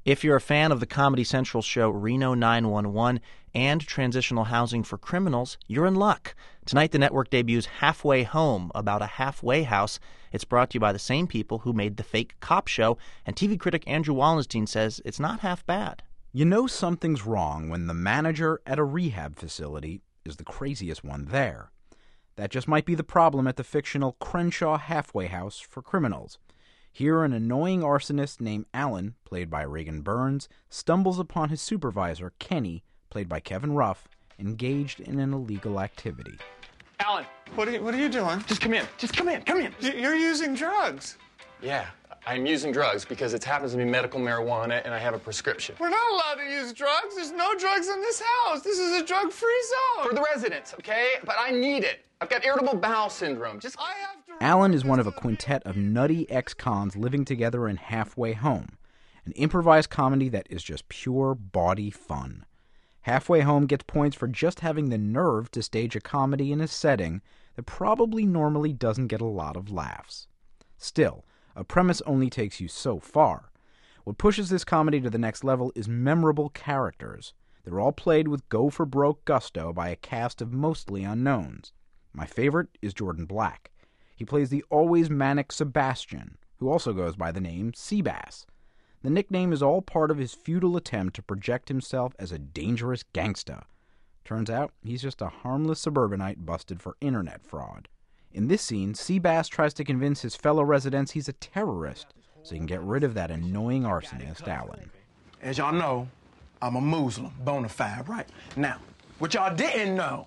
If you're a fan of the Comedy Central show Reno 911 and Transitional Housing for Criminals, you're in luck. Tonight, the network debuts Halfway Home, about a halfway house. It's brought to you by the same people who made the fake cop show, and TV critic Andrew Wallenstein says it's not half bad. You know something's wrong when the manager at a rehab facility is the craziest one there. That just might be the problem at the fictional Crenshaw Halfway House for Criminals. Here, an annoying arsonist named Alan, played by Regan Burns, stumbles upon his supervisor, Kenny, played by Kevin Ruff, engaged in an illegal activity. Alan, What are you doing? just come in. Just come in. Come in. You're using drugs. Yeah, I'm using drugs because it happens to be medical marijuana and I have a prescription. We're not allowed to use drugs. There's no drugs in this house. This is a drug-free zone. For the residents, okay? But I need it. I've got irritable bowel syndrome. I have to. Alan is one of a quintet of nutty ex-cons living together in Halfway Home, an improvised comedy that is just pure bawdy fun. Halfway Home gets points for just having the nerve to stage a comedy in a setting that probably normally doesn't get a lot of laughs. Still, a premise only takes you so far. What pushes this comedy to the next level is memorable characters. They're all played with go-for-broke gusto by a cast of mostly unknowns. My favorite is Jordan Black. He plays the always manic Sebastian, who also goes by the name Seabass. The nickname is all part of his futile attempt to project himself as a dangerous gangsta. Turns out, he's just a harmless suburbanite busted for internet fraud. In this scene, Seabass tries to convince his fellow residents he's a terrorist, so he can get rid of that annoying arsonist, Alan. As y'all know, I'm a Muslim, bona fide, right? Now, what y'all didn't know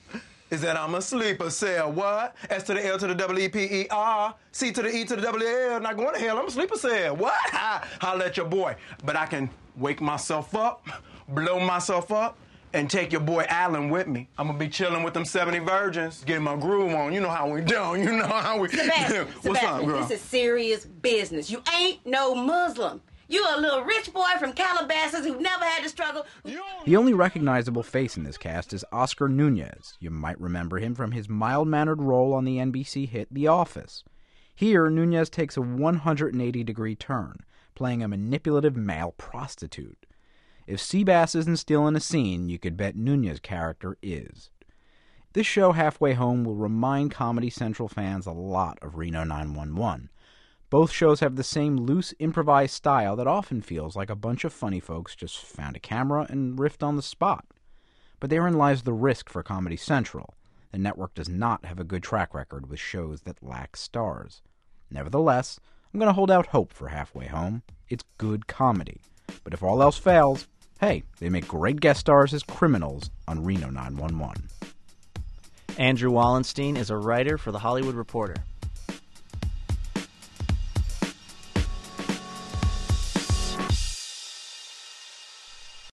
is that I'm a sleeper cell. What? S to the L to the double E P E R, C to the E to the double L. Not going to hell. I'm a sleeper cell. What? Holla at your boy. But I can wake myself up, blow myself up, and take your boy Alan with me. I'm gonna be chilling with them 70 virgins, getting my groove on. You know how we do. You know how we. Sebastian, What's up, girl? This is serious business. You ain't no Muslim. You a little rich boy from Calabasas who never had to struggle. The only recognizable face in this cast is Oscar Nunez. You might remember him from his mild-mannered role on the NBC hit The Office. Here, Nunez takes a 180-degree turn, playing a manipulative male prostitute. If Seabass isn't still in a scene, you could bet Nunez's character is. This show, Halfway Home, will remind Comedy Central fans a lot of Reno 911. Both shows have the same loose, improvised style that often feels like a bunch of funny folks just found a camera and riffed on the spot. But therein lies the risk for Comedy Central. The network does not have a good track record with shows that lack stars. Nevertheless, I'm going to hold out hope for Halfway Home. It's good comedy. But if all else fails, hey, they make great guest stars as criminals on Reno 911. Andrew Wallenstein is a writer for The Hollywood Reporter.